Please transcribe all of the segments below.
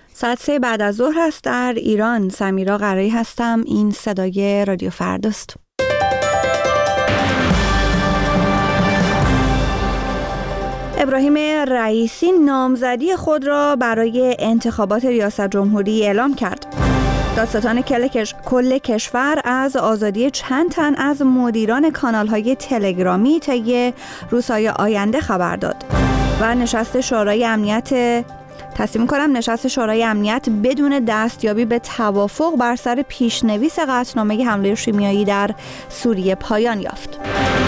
ساعت 3 بعد از ظهر هست در ایران. سمیرا قرایی هستم. این صدای رادیو فرداست. ابراهیم رئیسی نامزدی خود را برای انتخابات ریاست جمهوری اعلام کرد. دادستان کل کشور از آزادی چند تن از مدیران کانال‌های تلگرامی طی روزهای آینده خبر داد و نشست شورای امنیت بدون دستیابی به توافق بر سر پیشنویس قطعنامه حمله شیمیایی در سوریه پایان یافت.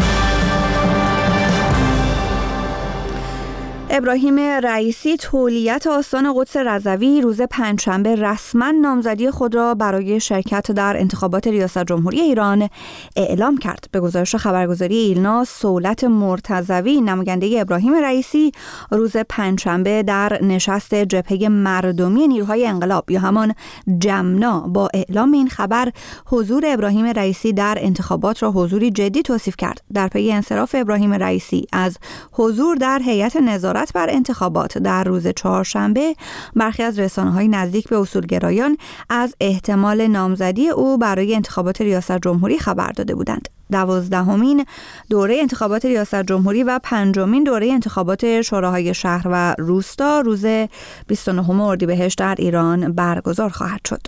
ابراهیم رئیسی تولیت آستان قدس رضوی روز پنجشنبه رسما نامزدی خود را برای شرکت در انتخابات ریاست جمهوری ایران اعلام کرد. به گزارش خبرگزاری ایلنا، صولت مرتضوی نماینده ابراهیم رئیسی روز پنجشنبه در نشست جبهه مردمی نیروهای انقلاب یا همان جمنا با اعلام این خبر حضور ابراهیم رئیسی در انتخابات را حضوری جدی توصیف کرد. در پی انصراف ابراهیم رئیسی از حضور در هیئت نظارت بر انتخابات در روز چهارشنبه، برخی از رسانه‌های نزدیک به اصولگرایان از احتمال نامزدی او برای انتخابات ریاست جمهوری خبر داده بودند. 12مین دوره انتخابات ریاست جمهوری و 5مین دوره انتخابات شوراهای شهر و روستا روز 29 اردیبهشت در ایران برگزار خواهد شد.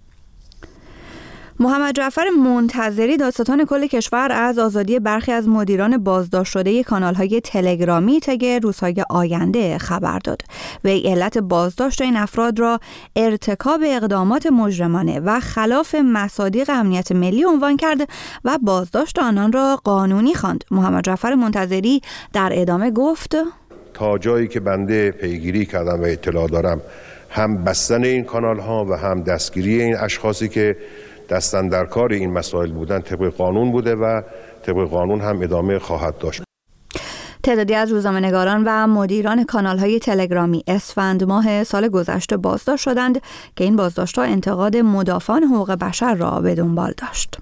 محمد جعفر منتظری دادستان کل کشور از آزادی برخی از مدیران بازداشت شده کانال‌های تلگرامی طی روزهای آینده خبر داد. وی علت بازداشت این افراد را ارتکاب اقدامات مجرمانه و خلاف مصادیق امنیت ملی عنوان کرد و بازداشت آنان را قانونی خواند. محمد جعفر منتظری در ادامه گفت: تا جایی که بنده پیگیری کردم و اطلاع دارم، هم بستن این کانال‌ها و هم دستگیری این اشخاصی که دستن در کار این مسائل بودن طبق قانون بوده و طبق قانون هم ادامه خواهد داشت. تعدادی از روزنامه‌نگاران و مدیران کانال‌های تلگرامی اسفند ماه سال گذشته بازداشت شدند که این بازداشت‌ها انتقاد مدافعان حقوق بشر را به دنبال داشت.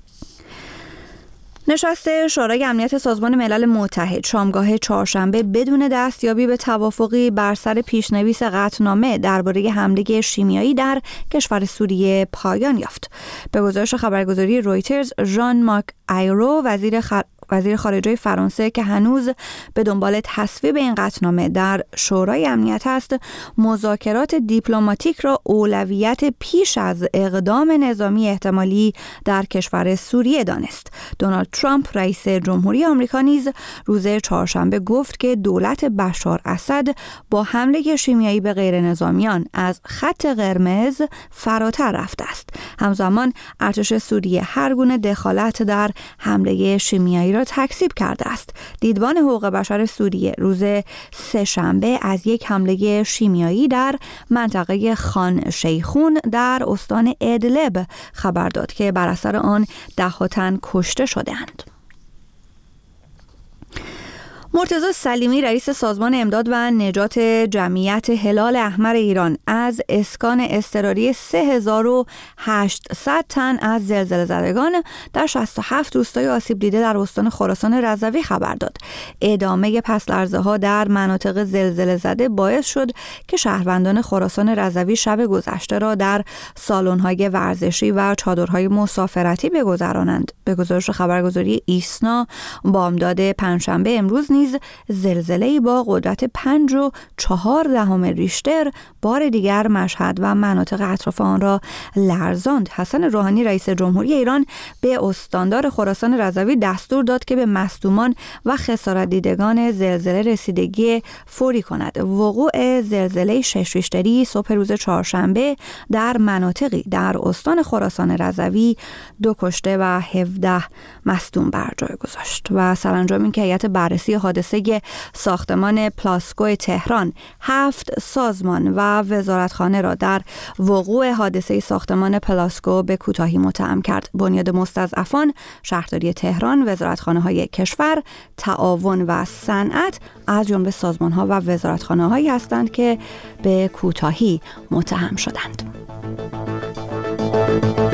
نشست شورای امنیت سازمان ملل متحد شامگاه چهارشنبه بدون دستیابی به توافقی بر سر پیشنویس قطعنامه درباره حمله شیمیایی در کشور سوریه پایان یافت. به گزارش خبرگزاری رویترز، ژان مارک ایرو وزیر خارجه فرانسه که هنوز به دنبال تصویب این قطعنامه در شورای امنیت است، مذاکرات دیپلماتیک را اولویت پیش از اقدام نظامی احتمالی در کشور سوریه دانست. دونالد ترامپ رئیس جمهوری آمریکا نیز روز چهارشنبه گفت که دولت بشار اسد با حمله شیمیایی به غیر نظامیان از خط قرمز فراتر رفته است. همزمان ارتش سوریه هر گونه دخالت در حمله شیمیایی را تکذیب کرده است. دیدبان حقوق بشر سوریه روز سه‌شنبه از یک حمله شیمیایی در منطقه خان شیخون در استان ادلب خبر داد که بر اثر آن 10 تن کشته شده‌اند. مرتضی سلیمی رئیس سازمان امداد و نجات جمعیت هلال احمر ایران از اسکان اضطراری 3800 تن از زلزله زدگان در 67 روستای آسیب دیده در استان خراسان رضوی خبر داد. ادامه پس‌لرزه‌ها در مناطق زلزله زده باعث شد که شهروندان خراسان رضوی شب گذشته را در سالن‌های ورزشی و چادرهای مسافرتی بگذرانند. به گزارش خبرگزاری ایسنا، بامداد پنجشنبه امروز نیز زلزله‌ای با قدرت 5.4 ریشتر بار دیگر مشهد و مناطق اطراف آن را لرزاند. حسن روحانی رئیس جمهوری ایران به استاندار خراسان رضوی دستور داد که به مصدومان و خسارت دیدگان زلزله رسیدگی فوری کند. وقوع زلزله 6 ریشتری صبح روز چهارشنبه در مناطقی در استان خراسان رضوی 2 کشته و 17 مصدوم بر جای گذاشت. و سرانجام این که هیئت بررسی حادثه ساختمان پلاسکو تهران 7 سازمان و وزارتخانه را در وقوع حادثه ساختمان پلاسکو به کوتاهی متهم کرد. بنیاد مستضعفان، شهرداری تهران، وزارتخانه‌های کشور، تعاون و صنعت از جمله سازمان‌ها و وزارتخانه‌هایی هستند که به کوتاهی متهم شدند.